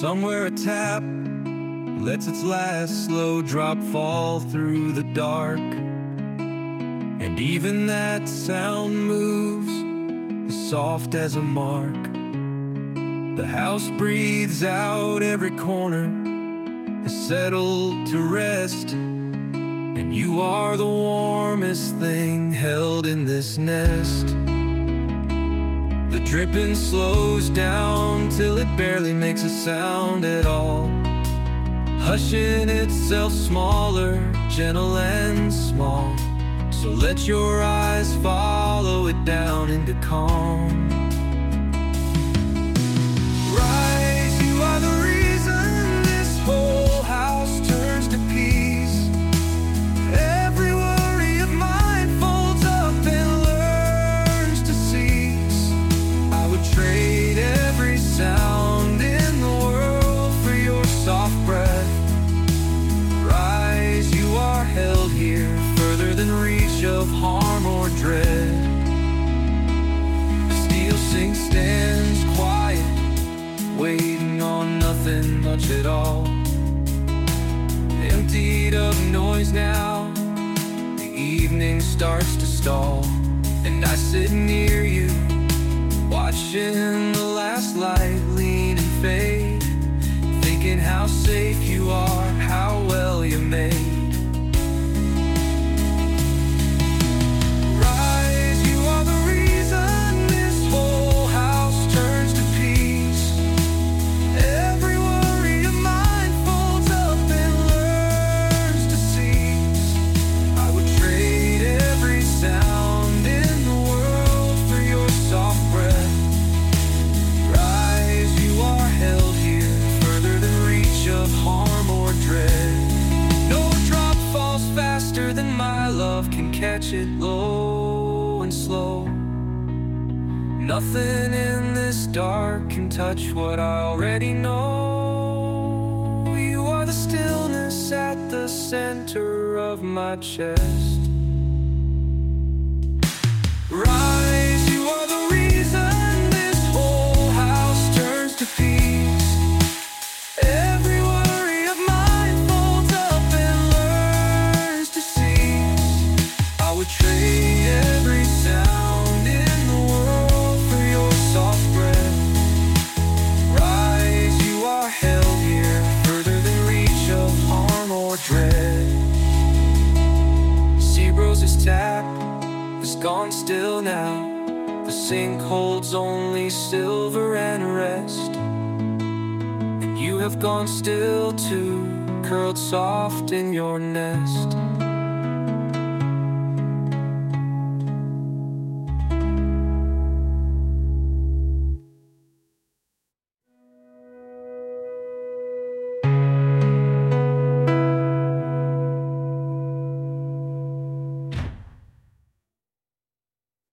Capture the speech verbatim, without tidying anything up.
Somewhere a tap lets its last slow drop fall through the dark, and even that sound moves as soft as a mark. The house breathes out, every corner is settled to rest, and you are the warmest thing held in this nest. The dripping slows down till it barely makes a sound at all, hushing itself smaller, gentle and small. So let your eyes follow it down into calm. Rise, you are the reason this whole house turns to peace. Every worry of mine folds up and learns to cease. I would trade every sound in the world for your soft breath. Rise, you are held here further than reach of harm or dread. The steel sink stands quiet, waiting on nothing much at all. Emptied of noise now, the evening starts to stall, and I sit near you, watching the last light lean and fade, thinking how safe you are, how well you're made. Catch it low and slow. Nothing in this dark can touch what I already know. You are the stillness at the center of my chest. Rise, you are the reason this whole house turns to peace. Trade every sound in the world for your soft breath. Rise, you are held here further than reach of harm or dread. Seabrose's tap is gone still now. The sink holds only silver and rest, and you have gone still too, curled soft in your nest.